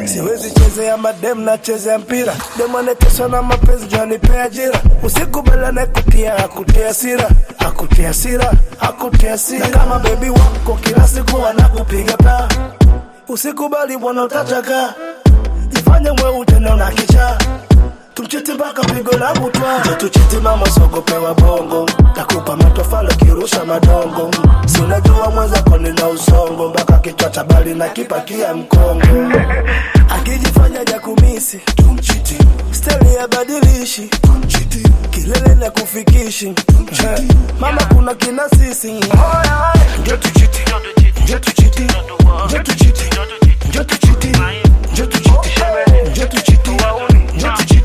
Siwezi chezea madem na chezea mpira. Demo neteswa na mapenzi jani pe ajira. Usikubaliane kutia sira. Akutia sira. Na kama baby wako kila siku wanakupiga paa. Usikubali bwana utachaka. Jifanye mwe utenda unakichaa. Tumchiti mpaka pigo la butwa. Njo tuchiti mama sogopewa bongo. Takupa matofalo kirusha madongo. Si unajua mwenza koni na usongo. Mpaka kichwa chabali na kipakia mkongo. Akijifanya jakumisi tumchiti. Steli ya badilishi tumchiti. Kilele na kufikishi mama kuna kina sisi. Njo tuchiti. Njo tuchiti. Njo tuchiti. Njo tuchiti. Njo tuchiti. Njo tuchiti. Njo tuchiti.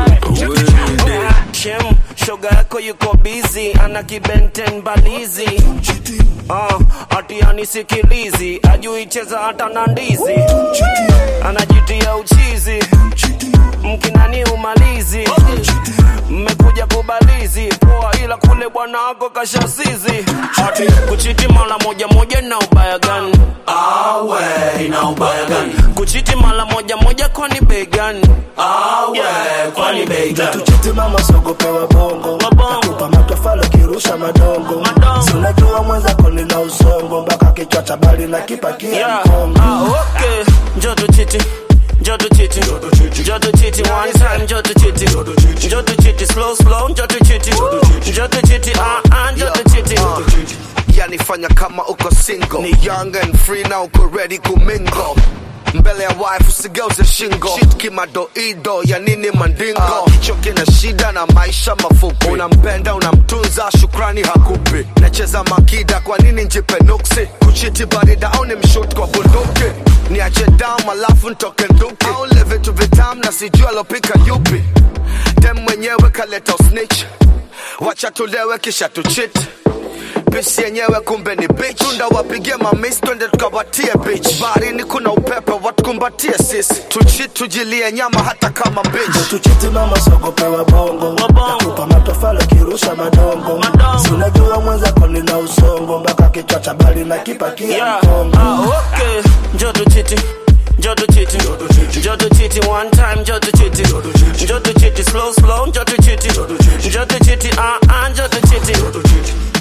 Shoga yako yuko busy, ana kibenten balizi. Ati anisikilizi, ajui cheza hata na ndizi. Anajitia uchizi, mkinani umalizi. Mmekuja kubalizi, poa ila kule bwana wako kashasizi. Ati kuchiti mara moja na ubaya gani? Awe, ina ubaya gani? Kuchiti mara moja kwani bei gani? Awe, kwani bei gani? Tuchiti mama sogopewa bongo. Takupa matofalo kirusha madongo. Si unajua mwenza koni na usongo. Mpaka kichwa chabali na kipakia mkongo. Okay, njo tuchiti. Njo tuchiti. Njo tuchiti one time. Njo tuchiti. Njo tuchiti slow. Njo tuchiti. Njo tuchiti njo tuchiti. Yani fanya kama uko single. Ni young and free na uko ready kumingo. Mbele ya wife usigeuze shingo. Shit kimadoido ya nini mandingo. Kicho kina shida na maisha mafupi. Unampenda unamtunza shukrani hakupi. Nacheza makida kwa nini njipe nuksi. Kuchiti barida au ni mshoot kwa bunduki. Niache down malafu ntoke nduki. Au live vitu vitam na sijua lopika yupi. Dem mwenyewe kaleta usnitch. Wacha tulewe kisha tuchit. Pisi yenyewe kumbe ni bitch. Tunda wapigie mamis twende tukawatie bitch. Baharini kuna upepe watukumbatie sisi. Tuchit tujilie nyama hata kama bitch. Tuchiti mama sogopewa bongo. Takupa matofalo kirusha madongo. Si unajua mwenza koni na usongo. Mpaka kichwa chabali na kipakia mkongo. Okay, njo tuchiti. Njo tuchiti. Njo tuchiti one time. Njo tuchiti. Njo tuchiti slow. Njo tuchiti. Njo tuchiti njo tuchiti.